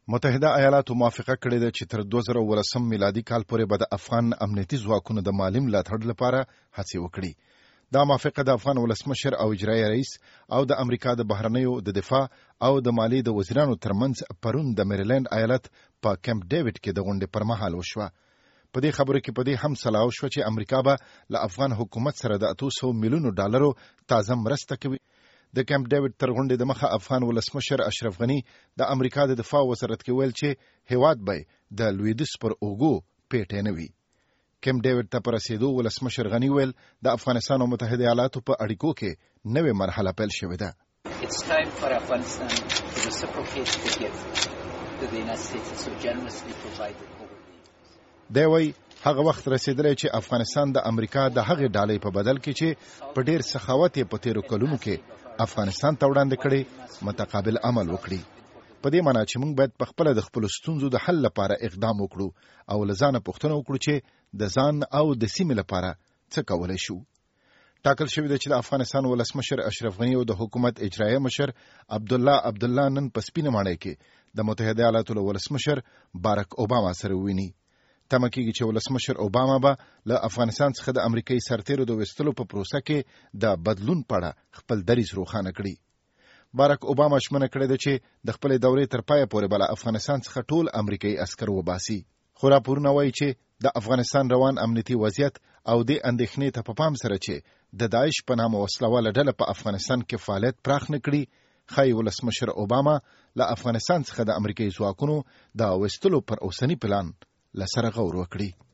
متحده ایالاتو موافقه کړې ده چې تر 2019 میلادي کال پورې به د افغان امنیتي ځواکونو د مالي ملاتړ لپاره هڅې وکړي. دا موافقه د افغان ولسمشر او اجرایي رئیس او د امریکا د بهرنیو د دفاع او د مالیې د وزیرانو ترمنځ پرون د میریلند ایالت په کیمپ ډیوډ کې د غونډې پر مهال وشوه. په دې خبرو کې په دې هم سلا وشوه چې امریکا به له افغان حکومت سره د 800 میلیونو ډالرو تازه مرسته کوي. د کیمپ ډیوډ تر غونډې د مخه افغان ولسمشر اشرف غني د امریکا د دفاع وزارت کې ویل چې هیواد به د لویدیځ پر اوږو پیټی نه وي. کیمپ ډیوډ ته په رسېدو ولسمشر غني ویل د افغانستان او متحده ایالاتو په اړیکو کې نوې مرحله پیل شوې ده. دی وایي هغه وخت رسېدلی چې افغانستان د امریکا د هغې ډالۍ په بدل کې چې په ډېر سخاوت یې په تېرو کلونو کې افغانستان ته وړاندې کړي متقابل عمل وکړي. په دې معنی چې موږ باید په خپله د خپلو ستونزو د حل لپاره اقدام وکړو او له ځانه پوښتنه وکړو چې د ځان او د سیمې لپاره څه کولی شو. ټاکل شوې ده چې د افغانستان ولسمشر اشرف غني او د حکومت اجرایه مشر عبدالله نن په سپینه ماڼۍ کې د متحده ایالاتو له ولسمشر بارک اوباما سره وویني. تمه کېږي چې ولسمشر اوباما به له افغانستان څخه د امریکایي سرتیرو د ویستلو په پروسه کې د بدلون په اړه خپل دریځ روښانه کړي. بارک اوباما ژمنه کړې ده چې د خپلې دورې تر پایه پورې به له افغانستان څخه ټول امریکایي عسکر وباسي. خو راپورونه وایي چې د افغانستان روان امنیتي وضعیت او د اندېښنې ته په پام سره چې د داعش په نامه وسلواله ډله په افغانستان کې فعالیت پراخ نه کړي، ښایي ولسمشر اوباما له افغانستان څخه د امریکایي ځواکونو د ویستلو پر اوسني پلان له سره غور وکړي.